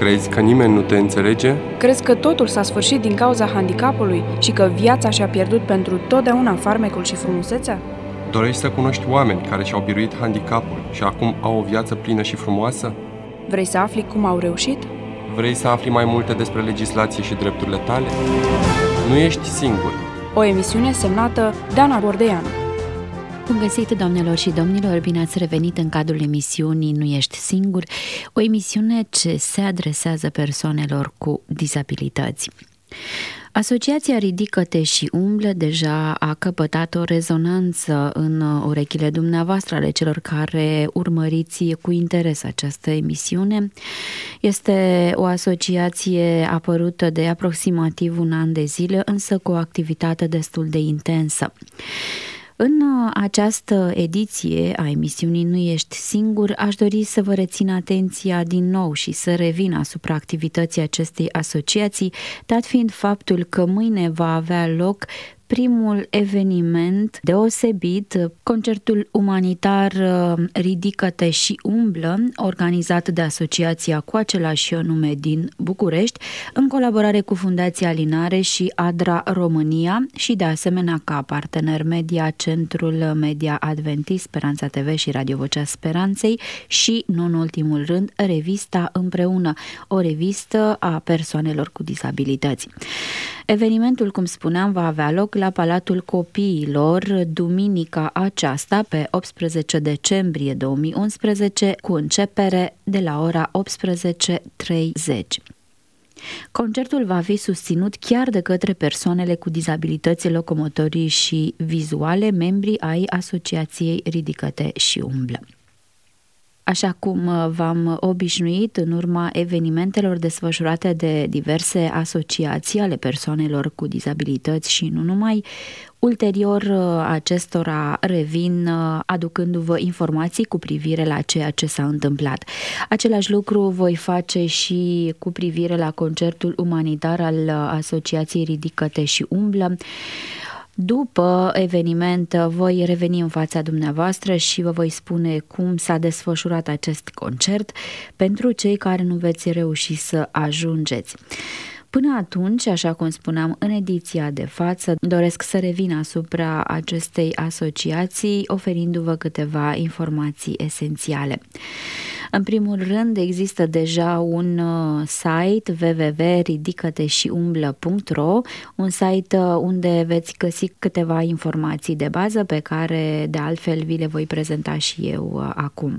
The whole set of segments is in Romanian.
Crezi că nimeni nu te înțelege? Crezi că totul s-a sfârșit din cauza handicapului și că viața și-a pierdut pentru totdeauna farmecul și frumusețea? Dorești să cunoști oameni care și-au biruit handicapul și acum au o viață plină și frumoasă? Vrei să afli cum au reușit? Vrei să afli mai multe despre legislație și drepturile tale? Nu ești singur. O emisiune semnată Dana Bordeanu. Bun găsit, doamnelor și domnilor, bine ați revenit în cadrul emisiunii Nu ești singur, o emisiune ce se adresează persoanelor cu dizabilități. Asociația Ridică-te și umblă deja a căpătat o rezonanță în urechile dumneavoastră, ale celor care urmăriți cu interes această emisiune. Este o asociație apărută de aproximativ un an de zile, însă cu o activitate destul de intensă. În această ediție a emisiunii Nu ești singur, aș dori să vă rețin atenția din nou și să revin asupra activității acestei asociații, dat fiind faptul că mâine va avea loc primul eveniment deosebit, concertul umanitar Ridică-te și umblă, organizat de Asociația cu același nume din București, în colaborare cu Fundația Alinare și ADRA România și de asemenea ca partener media Centrul Media Adventist, Speranța TV și Radio Vocea Speranței și, nu în ultimul rând, revista Împreună, o revistă a persoanelor cu dizabilități. Evenimentul, cum spuneam, va avea loc la Palatul Copiilor duminica aceasta, pe 18 decembrie 2011, cu începere de la ora 18:30. Concertul va fi susținut chiar de către persoanele cu dizabilități locomotorii și vizuale, membri ai Asociației Ridică-te și umblă. Așa cum v-am obișnuit în urma evenimentelor desfășurate de diverse asociații ale persoanelor cu dizabilități și nu numai, ulterior acestora revin aducându-vă informații cu privire la ceea ce s-a întâmplat. Același lucru voi face și cu privire la concertul umanitar al Asociației Ridică-te și umblă. După eveniment voi reveni în fața dumneavoastră și vă voi spune cum s-a desfășurat acest concert pentru cei care nu veți reuși să ajungeți. Până atunci, așa cum spuneam în ediția de față, doresc să revin asupra acestei asociații, oferindu-vă câteva informații esențiale. În primul rând, există deja un site www.ridicăteșiumblă.ro, un site unde veți găsi câteva informații de bază pe care, de altfel, vi le voi prezenta și eu acum.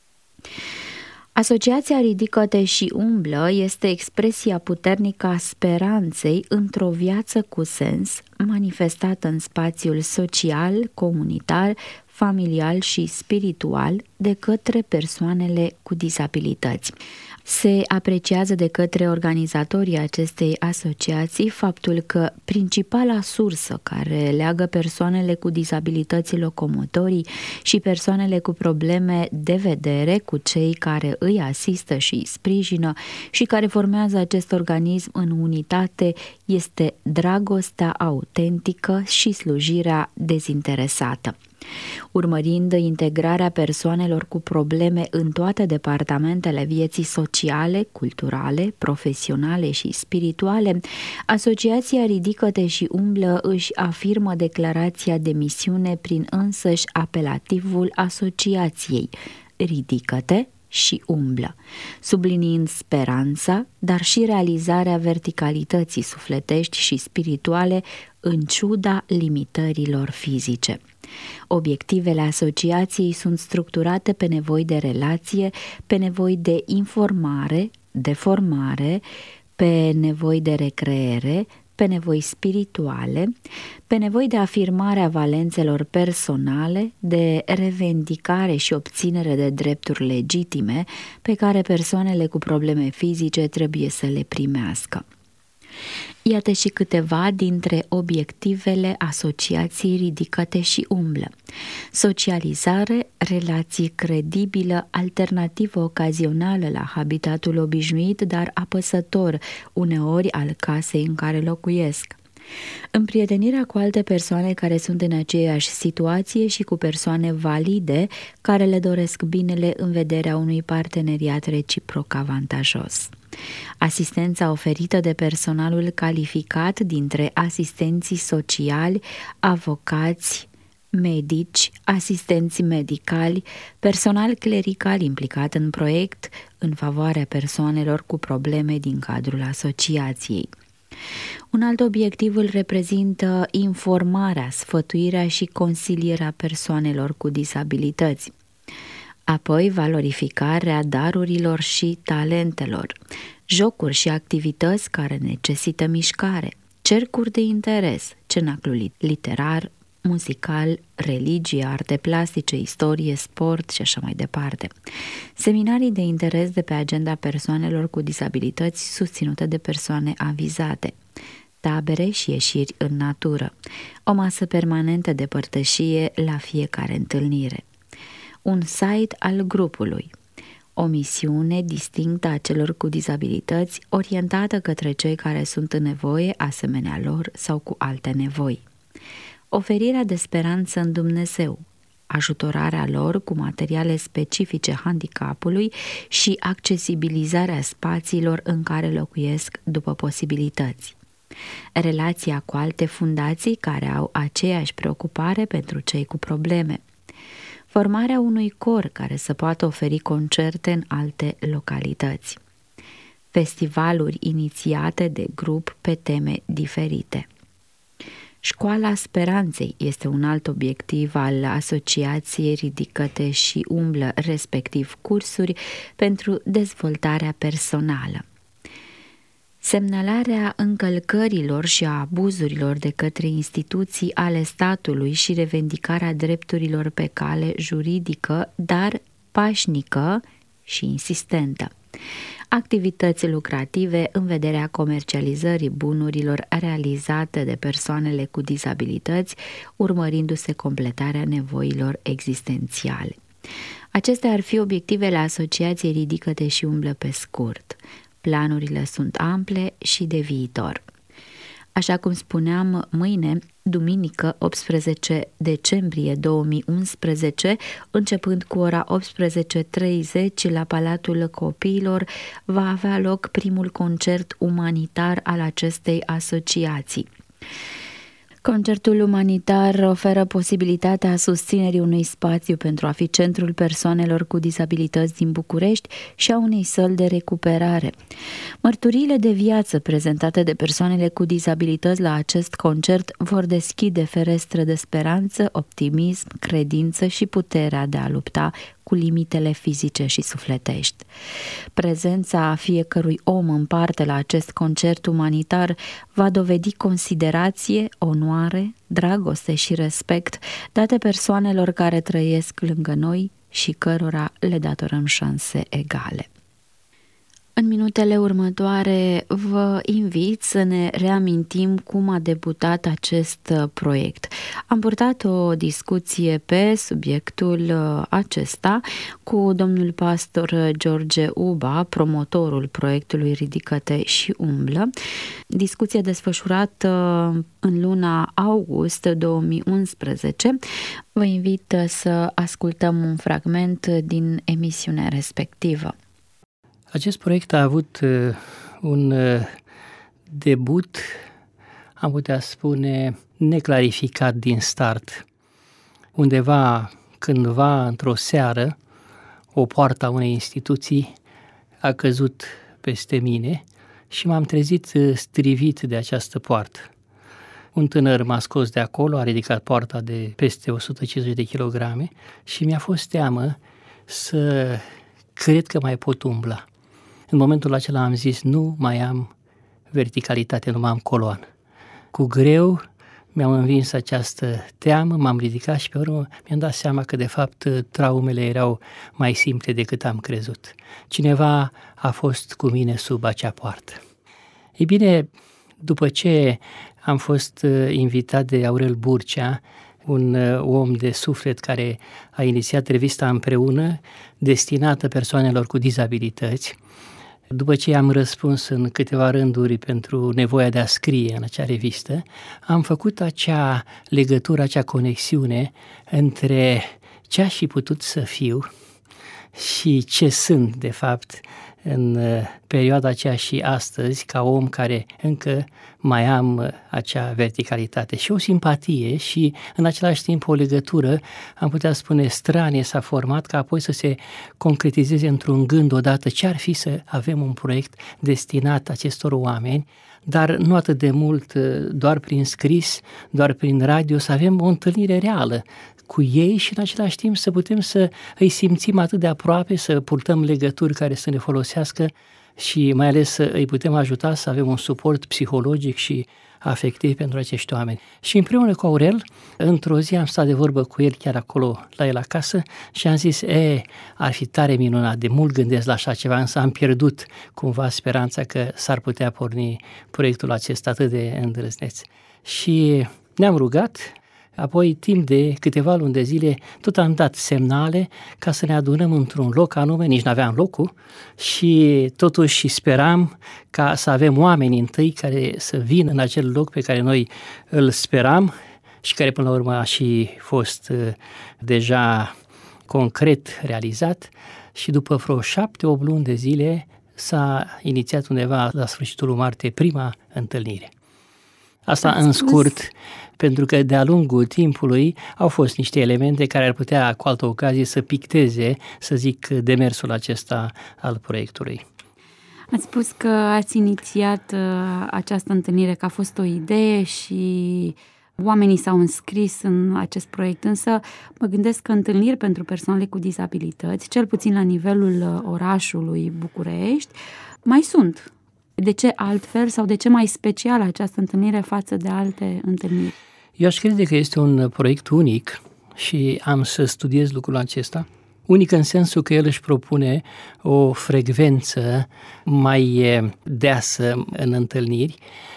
Asociația Ridică-te și umblă este expresia puternică a speranței într-o viață cu sens, manifestată în spațiul social, comunitar, familial și spiritual de către persoanele cu dizabilități. Se apreciază de către organizatorii acestei asociații faptul că principala sursă care leagă persoanele cu dizabilități locomotorii și persoanele cu probleme de vedere cu cei care îi asistă și îi sprijină și care formează acest organism în unitate este dragostea autentică și slujirea dezinteresată. Urmărind integrarea persoanelor cu probleme în toate departamentele vieții sociale, culturale, profesionale și spirituale, Asociația Ridică-te și umblă își afirmă declarația de misiune prin însăși apelativul asociației: Ridică-te și umblă, subliniind speranța, dar și realizarea verticalității sufletești și spirituale în ciuda limitărilor fizice. Obiectivele asociației sunt structurate pe nevoi de relație, pe nevoi de informare, de formare, pe nevoi de recreere, pe nevoi spirituale, pe nevoi de afirmare a valențelor personale, de revendicare și obținere de drepturi legitime pe care persoanele cu probleme fizice trebuie să le primească. Iată și câteva dintre obiectivele asociației Ridică-te și umblă: socializare, relații credibilă, alternativă ocazională la habitatul obișnuit, dar apăsător uneori al casei în care locuiesc; împrietenirea cu alte persoane care sunt în aceeași situație și cu persoane valide care le doresc binele în vederea unui parteneriat reciproc avantajos; Asistența oferită de personalul calificat dintre asistenții sociali, avocați, medici, asistenți medicali, personal clerical implicat în proiect în favoarea persoanelor cu probleme din cadrul asociației. Un alt obiectiv îl reprezintă informarea, sfătuirea și consilierea persoanelor cu disabilități. Apoi valorificarea darurilor și talentelor, jocuri și activități care necesită mișcare, cercuri de interes, cenaclul literar, muzical, religie, arte plastice, istorie, sport și așa mai departe. Seminarii de interes de pe agenda persoanelor cu disabilități susținute de persoane avizate, tabere și ieșiri în natură, o masă permanentă de părtășie la fiecare întâlnire, un site al grupului, o misiune distinctă a celor cu dizabilități orientată către cei care sunt în nevoie asemenea lor sau cu alte nevoi, oferirea de speranță în Dumnezeu, ajutorarea lor cu materiale specifice handicapului și accesibilizarea spațiilor în care locuiesc după posibilități, relația cu alte fundații care au aceeași preocupare pentru cei cu probleme, formarea unui cor care să poată oferi concerte în alte localități, festivaluri inițiate de grup pe teme diferite. Școala Speranței este un alt obiectiv al asociației Ridică-te și umblă, respectiv cursuri pentru dezvoltarea personală. Semnalarea încălcărilor și a abuzurilor de către instituții ale statului și revendicarea drepturilor pe cale juridică, dar pașnică și insistentă. Activități lucrative în vederea comercializării bunurilor realizate de persoanele cu dizabilități, urmărindu-se completarea nevoilor existențiale. Acestea ar fi obiectivele asociației Ridică-te și umblă pe scurt. Planurile sunt ample și de viitor. Așa cum spuneam, mâine, duminică 18 decembrie 2011, începând cu ora 18:30 la Palatul Copiilor, va avea loc primul concert umanitar al acestei asociații. Concertul umanitar oferă posibilitatea susținerii unui spațiu pentru a fi centrul persoanelor cu dizabilități din București și a unei săli de recuperare. Mărturiile de viață prezentate de persoanele cu dizabilități la acest concert vor deschide ferestre de speranță, optimism, credință și puterea de a lupta cu limitele fizice și sufletești. Prezența fiecărui om în parte la acest concert umanitar va dovedi considerație, onoare, dragoste și respect date persoanelor care trăiesc lângă noi și cărora le datorăm șanse egale. În minutele următoare vă invit să ne reamintim cum a debutat acest proiect. Am purtat o discuție pe subiectul acesta cu domnul pastor George Uba, promotorul proiectului Ridică-te și umblă. Discuție desfășurată în luna august 2011. Vă invit să ascultăm un fragment din emisiunea respectivă. Acest proiect a avut un debut, am putea spune, neclarificat din start. Undeva, cândva, într-o seară, o poartă a unei instituții a căzut peste mine și m-am trezit strivit de această poartă. Un tânăr m-a scos de acolo, a ridicat poarta de peste 150 de kilograme și mi-a fost teamă să cred că mai pot umbla. În momentul acela am zis, nu mai am verticalitate, nu mai am coloană. Cu greu mi-am învins această teamă, m-am ridicat și pe urmă mi-am dat seama că de fapt traumele erau mai simple decât am crezut. Cineva a fost cu mine sub acea poartă. Ei bine, după ce am fost invitat de Aurel Burcea, un om de suflet care a inițiat revista Împreună, destinată persoanelor cu dizabilități, după ce am răspuns în câteva rânduri pentru nevoia de a scrie în acea revistă, am făcut acea legătură, acea conexiune între ce aș fi putut să fiu și ce sunt, de fapt, în perioada aceea și astăzi, ca om care încă mai am acea verticalitate și o simpatie și în același timp o legătură, am putea spune stranie, s-a format ca apoi să se concretizeze într-un gând odată ce ar fi să avem un proiect destinat acestor oameni, dar nu atât de mult doar prin scris, doar prin radio, să avem o întâlnire reală cu ei și în același timp să putem să îi simțim atât de aproape, să purtăm legături care să ne folosească și mai ales să îi putem ajuta să avem un suport psihologic și afectiv pentru acești oameni. Și împreună cu Aurel, într-o zi am stat de vorbă cu el chiar acolo la el acasă și am zis, ar fi tare minunat, de mult gândesc la așa ceva, însă am pierdut cumva speranța că s-ar putea porni proiectul acesta atât de îndrăzneț. Și ne-am rugat. Apoi, timp de câteva luni de zile, tot am dat semnale ca să ne adunăm într-un loc anume, nici n-aveam locul, și totuși speram ca să avem oameni întâi care să vină în acel loc pe care noi îl speram și care până la urmă a și fost deja concret realizat și după vreo 7-8 luni de zile s-a inițiat undeva la sfârșitul lui martie prima întâlnire. Asta în scurt, pentru că de-a lungul timpului au fost niște elemente care ar putea cu altă ocazie să picteze, să zic, demersul acesta al proiectului. Ați spus că ați inițiat această întâlnire, că a fost o idee și oamenii s-au înscris în acest proiect, însă mă gândesc că întâlniri pentru persoanele cu dizabilități, cel puțin la nivelul orașului București, mai sunt. De ce altfel sau de ce mai special această întâlnire față de alte întâlniri? Eu aș crede că este un proiect unic și am să studiez lucrul acesta. Unic în sensul că el își propune o frecvență mai deasă în întâlniri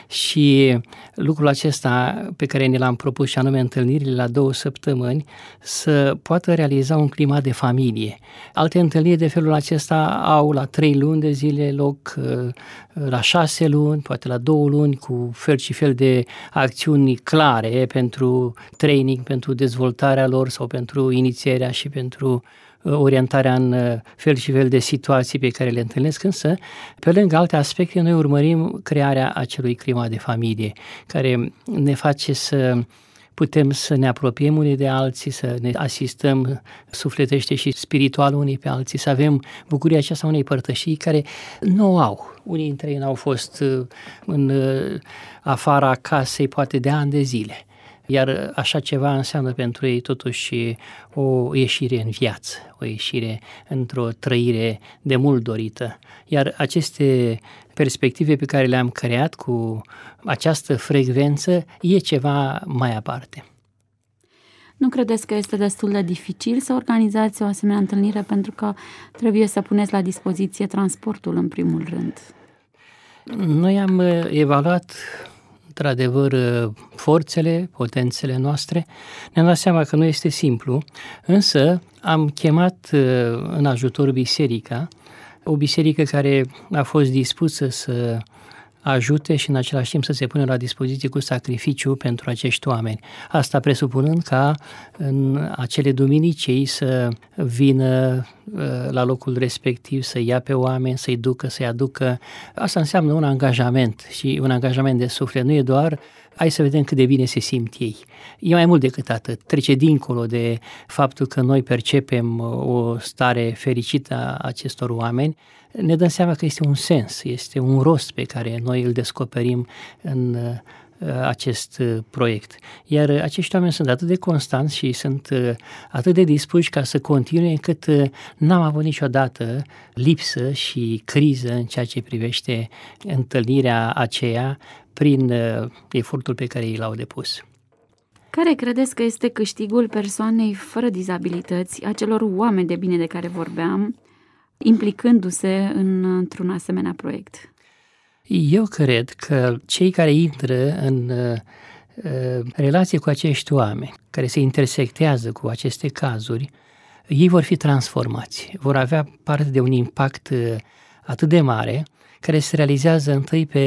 și lucrul acesta pe care ne l-am propus, și anume întâlnirile la 2 săptămâni, să poată realiza un climat de familie. Alte întâlniri de felul acesta au la 3 luni de zile loc, la 6 luni, poate la 2 luni, cu fel și fel de acțiuni clare pentru training, pentru dezvoltarea lor sau pentru inițierea și pentru orientarea în fel și fel de situații pe care le întâlnesc, însă, pe lângă alte aspecte, noi urmărim crearea acelui climat de familie, care ne face să putem să ne apropiem unii de alții, să ne asistăm sufletește și spiritual unii pe alții, să avem bucuria aceasta unei părtășii care nu au. Unii dintre ei n-au fost în afara casei poate de ani de zile. Iar așa ceva înseamnă pentru ei totuși o ieșire în viață, o ieșire într-o trăire de mult dorită. Iar aceste perspective pe care le-am creat cu această frecvență e ceva mai aparte. Nu credeți că este destul de dificil să organizați o asemenea întâlnire pentru că trebuie să puneți la dispoziție transportul în primul rând? Noi am evaluat într-adevăr forțele, potențele noastre. Ne-am dat seama că nu este simplu, însă am chemat în ajutor biserica, o biserică care a fost dispusă să ajute și în același timp să se pună la dispoziție cu sacrificiu pentru acești oameni. Asta presupunând ca în acele duminici ei să vină la locul respectiv, să ia pe oameni, să-i ducă, să-i aducă. Asta înseamnă un angajament și un angajament de suflet. Nu e doar hai să vedem cât de bine se simt ei. E mai mult decât atât. Trece dincolo de faptul că noi percepem o stare fericită a acestor oameni. Ne dăm seama că este un sens, este un rost pe care noi îl descoperim în acest proiect. Iar acești oameni sunt atât de constanți și sunt atât de dispuși ca să continue, încât n-am avut niciodată lipsă și criză în ceea ce privește întâlnirea aceea prin efortul pe care ei l-au depus. Care credeți că este câștigul persoanei fără dizabilități, acelor oameni de bine de care vorbeam, implicându-se într-un asemenea proiect? Eu cred că cei care intră în relație cu acești oameni, care se intersectează cu aceste cazuri, ei vor fi transformați, vor avea parte de un impact atât de mare, care se realizează întâi pe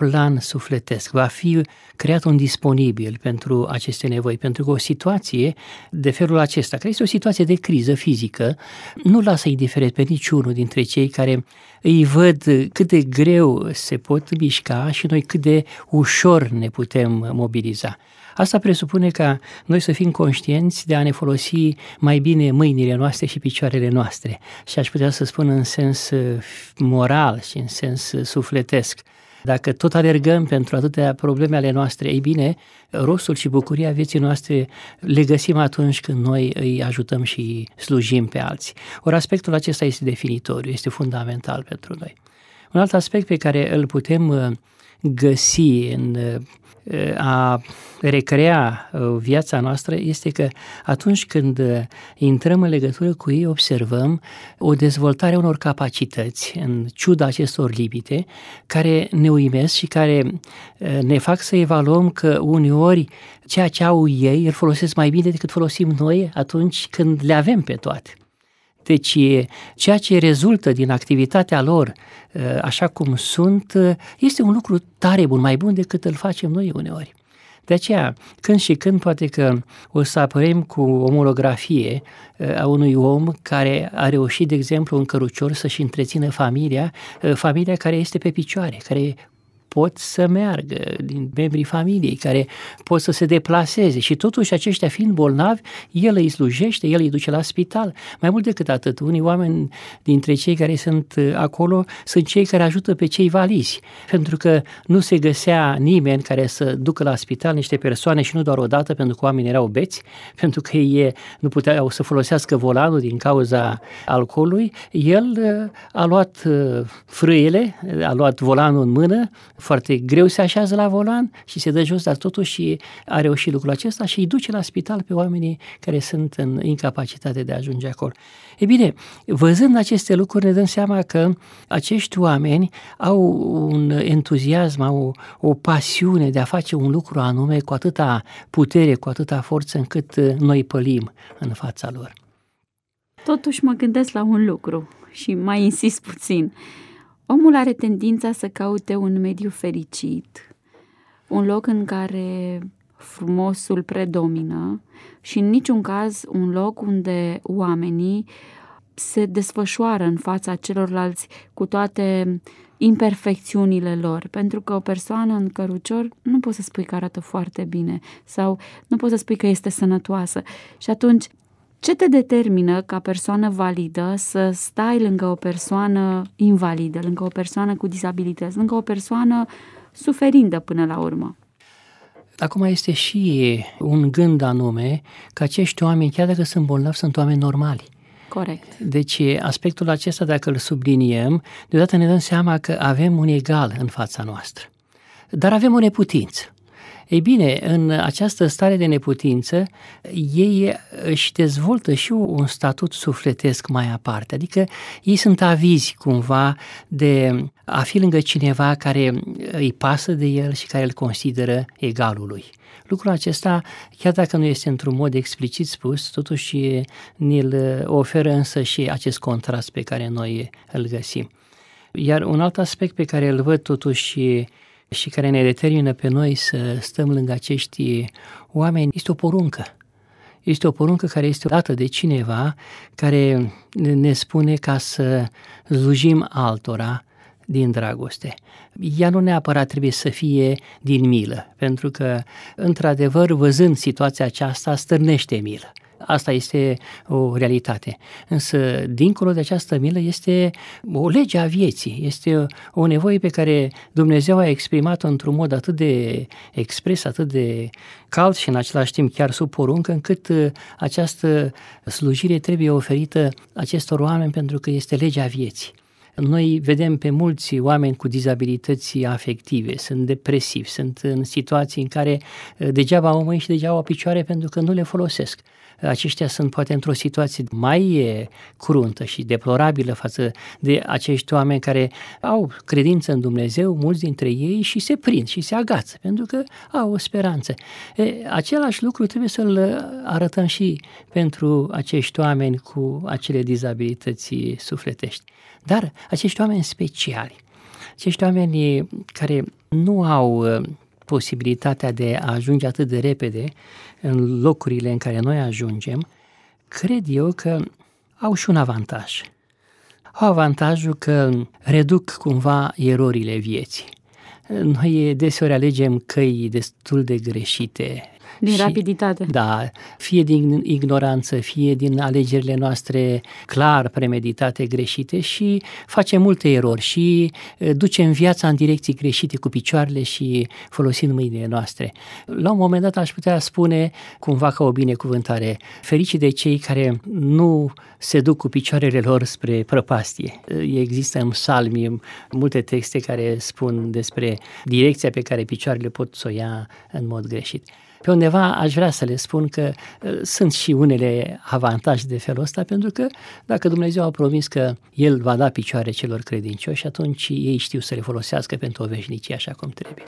plan sufletesc, va fi creat un disponibil pentru aceste nevoi, pentru că o situație de felul acesta, care este o situație de criză fizică, nu lasă indiferent pe niciunul dintre cei care îi văd cât de greu se pot mișca și noi cât de ușor ne putem mobiliza. Asta presupune ca noi să fim conștienți de a ne folosi mai bine mâinile noastre și picioarele noastre. Și aș putea să spun în sens moral și în sens sufletesc. Dacă tot alergăm pentru atâtea probleme ale noastre, ei bine, rostul și bucuria vieții noastre le găsim atunci când noi îi ajutăm și slujim pe alții. Ori aspectul acesta este definitoriu, este fundamental pentru noi. Un alt aspect pe care îl putem găsi în a recrea viața noastră este că atunci când intrăm în legătură cu ei, observăm o dezvoltare a unor capacități, în ciuda acestor limite, care ne uimesc și care ne fac să evaluăm că uneori ceea ce au ei îl folosesc mai bine decât folosim noi atunci când le avem pe toate. Deci ceea ce rezultă din activitatea lor, așa cum sunt, este un lucru tare bun, mai bun decât îl facem noi uneori. De aceea, când și când poate că o să apărem cu o monografie a unui om care a reușit, de exemplu, în cărucior să-și întrețină familia care este pe picioare, care pot să meargă, din membrii familiei, care pot să se deplaseze și totuși aceștia fiind bolnavi, el îi slujește, el îi duce la spital. Mai mult decât atât, unii oameni dintre cei care sunt acolo sunt cei care ajută pe cei valizi, pentru că nu se găsea nimeni care să ducă la spital niște persoane și nu doar o dată, pentru că oamenii erau beți, pentru că ei nu puteau să folosească volanul din cauza alcoolului. El a luat frâiele, a luat volanul în mână, foarte greu se așează la volan și se dă jos, dar totuși a reușit lucrul acesta și îi duce la spital pe oamenii care sunt în incapacitate de a ajunge acolo. E bine, văzând aceste lucruri ne dăm seama că acești oameni au un entuziasm, au o pasiune de a face un lucru anume cu atâta putere, cu atâta forță încât noi pălim în fața lor. Totuși mă gândesc la un lucru și mai insist puțin. Omul are tendința să caute un mediu fericit, un loc în care frumosul predomină și în niciun caz un loc unde oamenii se desfășoară în fața celorlalți cu toate imperfecțiunile lor, pentru că o persoană în cărucior nu poți să spui că arată foarte bine sau nu poți să spui că este sănătoasă. Și atunci, ce te determină ca persoană validă să stai lângă o persoană invalidă, lângă o persoană cu dizabilități, lângă o persoană suferindă până la urmă? Acum este și un gând anume că acești oameni, chiar dacă sunt bolnavi, sunt oameni normali. Corect. Deci aspectul acesta, dacă îl subliniem, deodată ne dăm seama că avem un egal în fața noastră, dar avem o neputință. Ei bine, în această stare de neputință, ei își dezvoltă și un statut sufletesc mai aparte, adică ei sunt avizi cumva de a fi lângă cineva care îi pasă de el și care îl consideră egalul lui. Lucrul acesta, chiar dacă nu este într-un mod explicit spus, totuși ne-l oferă însă și acest contrast pe care noi îl găsim. Iar un alt aspect pe care îl văd totuși și care ne determină pe noi să stăm lângă acești oameni, este o poruncă. Este o poruncă care este dată de cineva care ne spune ca să slujim altora din dragoste. Ea nu neapărat trebuie să fie din milă, pentru că, într-adevăr, văzând situația aceasta, stârnește milă. Asta este o realitate. Însă, dincolo de această milă, este o lege a vieții, este o nevoie pe care Dumnezeu a exprimat-o într-un mod atât de expres, atât de cald și în același timp chiar sub poruncă, încât această slujire trebuie oferită acestor oameni pentru că este legea vieții. Noi vedem pe mulți oameni cu dizabilități afective, sunt depresivi, sunt în situații în care degeaba au mâini și degeaba au picioare pentru că nu le folosesc. Aceștia sunt poate într-o situație mai cruntă și deplorabilă față de acești oameni care au credință în Dumnezeu, mulți dintre ei, și se prind și se agață pentru că au o speranță. Același lucru trebuie să-l arătăm și pentru acești oameni cu acele dizabilități sufletești. Dar acești oameni speciali, Acești oameni care nu au posibilitatea de a ajunge atât de repede în locurile în care noi ajungem, cred eu că au și un avantaj. Au avantajul că reduc cumva erorile vieții. Noi deseori alegem căi destul de greșite. Din rapiditate. Da, fie din ignoranță, fie din alegerile noastre clar premeditate, greșite, și facem multe erori și ducem viața în direcții greșite cu picioarele și folosind mâinile noastre. La un moment dat aș putea spune, cumva ca o binecuvântare, ferici de cei care nu se duc cu picioarele lor spre prăpastie. Există în psalmi multe texte care spun despre direcția pe care picioarele pot să o ia în mod greșit. Pe undeva aș vrea să le spun că sunt și unele avantaje de felul ăsta, pentru că dacă Dumnezeu a promis că El va da picioare celor credincioși, atunci ei știu să le folosească pentru o veșnicie așa cum trebuie.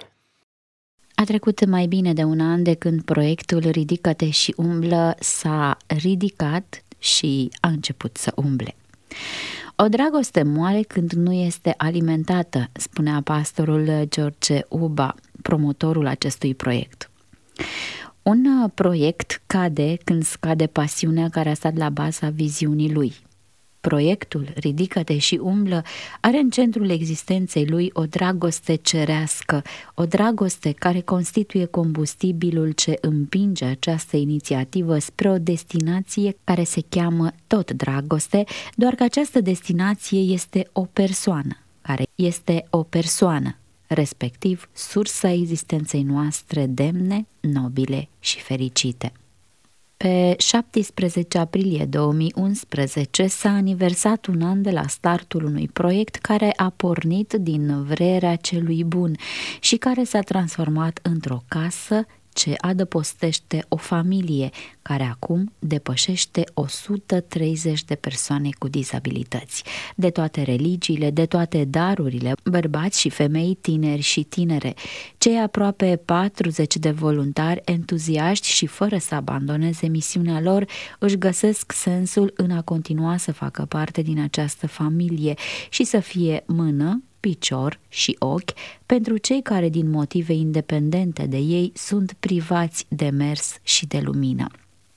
A trecut mai bine de un an de când proiectul Ridică-te și umblă s-a ridicat și a început să umble. O dragoste moare când nu este alimentată, spunea pastorul George Uba, promotorul acestui proiect. Un proiect cade când scade pasiunea care a stat la baza viziunii lui. Proiectul Ridică-te și umblă are în centrul existenței lui o dragoste cerească, o dragoste care constituie combustibilul ce împinge această inițiativă spre o destinație care se cheamă tot dragoste, doar că această destinație este o persoană, care este o persoană, respectiv sursa existenței noastre demne, nobile și fericite. Pe 17 aprilie 2011 s-a aniversat un an de la startul unui proiect care a pornit din vrerea celui bun și care s-a transformat într-o casă ce adăpostește o familie care acum depășește 130 de persoane cu dizabilități, de toate religiile, de toate darurile, bărbați și femei, tineri și tinere. Cei aproape 40 de voluntari entuziaști și fără să abandoneze misiunea lor își găsesc sensul în a continua să facă parte din această familie și să fie mână, picior și ochi pentru cei care din motive independente de ei sunt privați de mers și de lumină.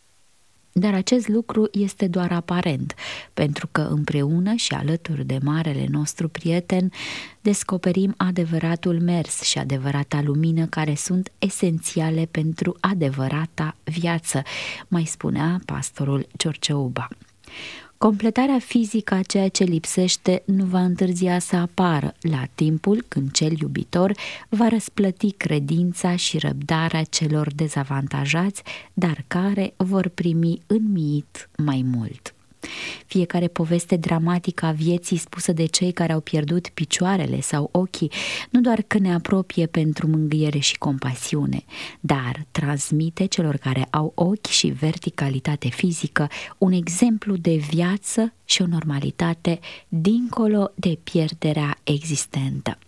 Dar acest lucru este doar aparent, pentru că împreună și alături de marele nostru prieten descoperim adevăratul mers și adevărata lumină care sunt esențiale pentru adevărata viață, mai spunea pastorul George Uba. Completarea fizică a ceea ce lipsește nu va întârzia să apară la timpul când cel iubitor va răsplăti credința și răbdarea celor dezavantajați, dar care vor primi înmiit mai mult. Fiecare poveste dramatică a vieții spusă de cei care au pierdut picioarele sau ochii nu doar că ne apropie pentru mângâiere și compasiune, dar transmite celor care au ochi și verticalitate fizică un exemplu de viață și o normalitate dincolo de pierderea existentă.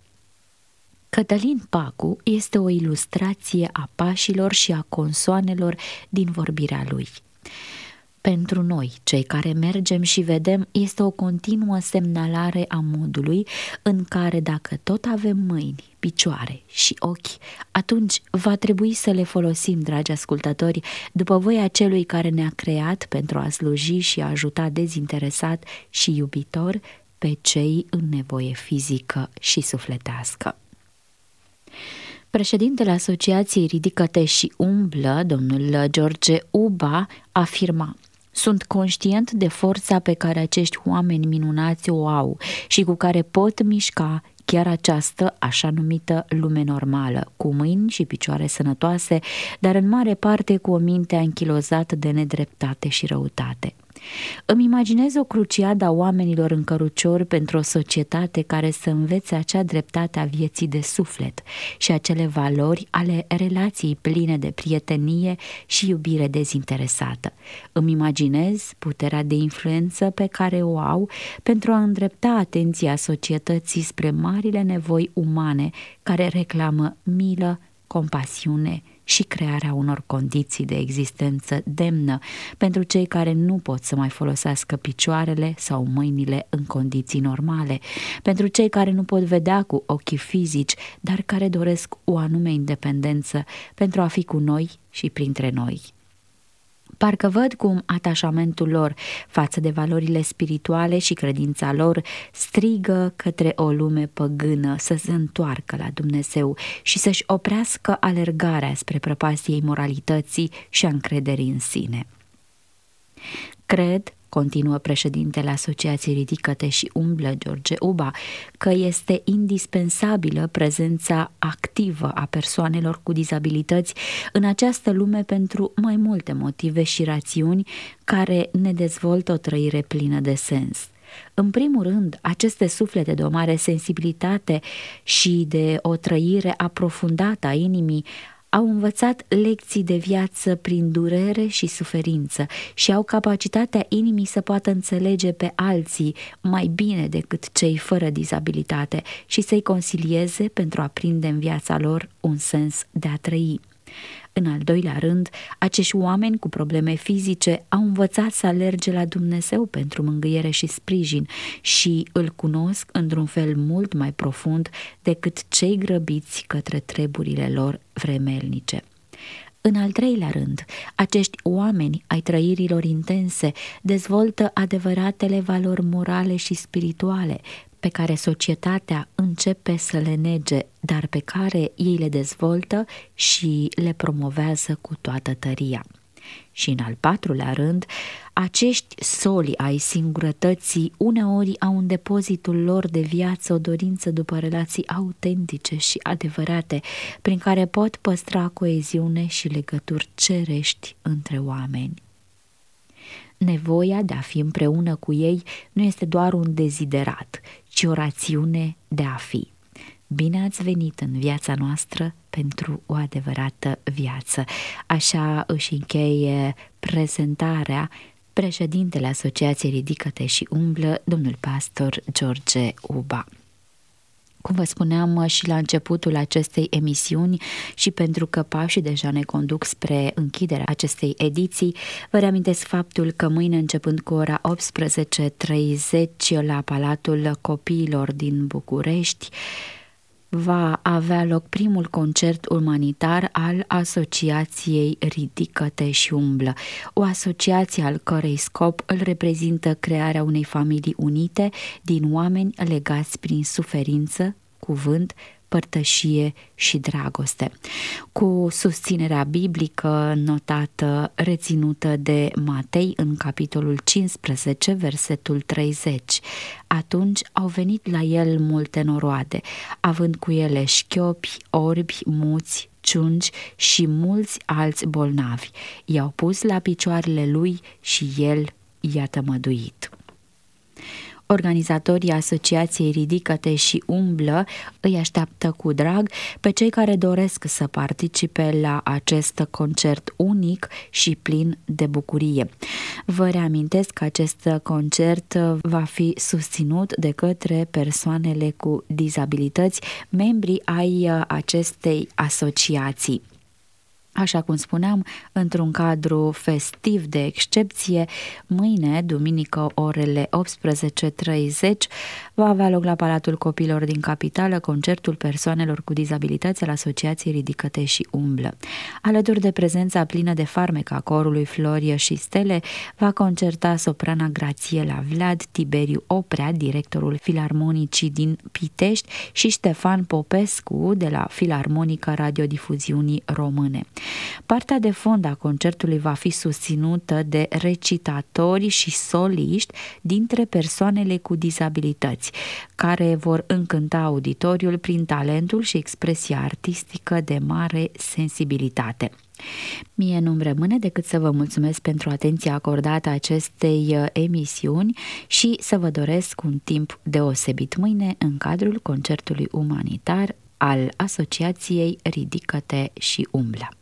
Cătălin Pacu este o ilustrație a pașilor și a consoanelor din vorbirea lui. Pentru noi, cei care mergem și vedem, este o continuă semnalare a modului în care dacă tot avem mâini, picioare și ochi, atunci va trebui să le folosim, dragi ascultători, după voia celui care ne-a creat pentru a sluji și a ajuta dezinteresat și iubitor pe cei în nevoie fizică și sufletească. Președintele Asociației Ridică-te și umblă, domnul George Uba, afirma: sunt conștient de forța pe care acești oameni minunați o au și cu care pot mișca chiar această așa numită lume normală, cu mâini și picioare sănătoase, dar în mare parte cu o minte anchilozată de nedreptate și răutate. Îmi imaginez o cruciadă a oamenilor în cărucior pentru o societate care să învețe acea dreptate a vieții de suflet și acele valori ale relației pline de prietenie și iubire dezinteresată. Îmi imaginez puterea de influență pe care o au pentru a îndrepta atenția societății spre marile nevoi umane care reclamă milă, compasiune și crearea unor condiții de existență demnă pentru cei care nu pot să mai folosească picioarele sau mâinile în condiții normale, pentru cei care nu pot vedea cu ochii fizici, dar care doresc o anume independență pentru a fi cu noi și printre noi. Parcă văd cum atașamentul lor față de valorile spirituale și credința lor strigă către o lume păgână să se întoarcă la Dumnezeu și să-și oprească alergarea spre prăpastia imoralității și a încrederii în sine. Cred, continuă președintele Asociației Ridică-te și Umblă, George Uba, că este indispensabilă prezența activă a persoanelor cu dizabilități în această lume pentru mai multe motive și rațiuni care ne dezvoltă o trăire plină de sens. În primul rând, aceste suflete de o mare sensibilitate și de o trăire aprofundată a inimii au învățat lecții de viață prin durere și suferință și au capacitatea inimii să poată înțelege pe alții mai bine decât cei fără dizabilitate și să-i consilieze pentru a prinde în viața lor un sens de a trăi. În al doilea rând, acești oameni cu probleme fizice au învățat să alerge la Dumnezeu pentru mângâiere și sprijin și îl cunosc într-un fel mult mai profund decât cei grăbiți către treburile lor vremelnice. În al treilea rând, acești oameni ai trăirilor intense dezvoltă adevăratele valori morale și spirituale, pe care societatea începe să le nege, dar pe care ei le dezvoltă și le promovează cu toată tăria. Și în al patrulea rând, acești soli ai singurătății uneori au în depozitul lor de viață o dorință după relații autentice și adevărate, prin care pot păstra coeziune și legături cerești între oameni. Nevoia de a fi împreună cu ei nu este doar un deziderat, ci o rațiune de a fi. Bine ați venit în viața noastră pentru o adevărată viață. Așa își încheie prezentarea președintele Asociației Ridică-te și Umblă, domnul pastor George Uba. Cum vă spuneam și la începutul acestei emisiuni și pentru că pașii deja ne conduc spre închiderea acestei ediții, vă reamintesc faptul că mâine, începând cu ora 18:30 la Palatul Copiilor din București, va avea loc primul concert umanitar al Asociației Ridică-te și Umblă, o asociație al cărei scop îl reprezintă crearea unei familii unite din oameni legați prin suferință, cuvânt, părtășie și dragoste, cu susținerea biblică notată, reținută de Matei în capitolul 15, versetul 30. Atunci au venit la el multe noroade, având cu ele șchiopi, orbi, muți, ciungi și mulți alți bolnavi. I-au pus la picioarele lui și el i-a tămăduit. Organizatorii Asociației Ridică-te și Umblă îi așteaptă cu drag pe cei care doresc să participe la acest concert unic și plin de bucurie. Vă reamintesc că acest concert va fi susținut de către persoanele cu dizabilități, membri ai acestei asociații. Așa cum spuneam, într-un cadru festiv de excepție, mâine, duminică, orele 18:30, va avea loc la Palatul Copiilor din Capitală concertul persoanelor cu dizabilități al Asociației Ridică-te și Umblă. Alături de prezența plină de farmec a corului Florie și Stele, va concerta soprana Grațiela Vlad, Tiberiu Oprea, directorul Filarmonicii din Pitești, și Ștefan Popescu de la Filarmonica Radiodifuziunii Române. Partea de fond a concertului va fi susținută de recitatori și soliști dintre persoanele cu dizabilități, care vor încânta auditoriul prin talentul și expresia artistică de mare sensibilitate. Mie nu-mi rămâne decât să vă mulțumesc pentru atenția acordată acestei emisiuni și să vă doresc un timp deosebit mâine în cadrul concertului umanitar al Asociației Ridică-te și Umblă.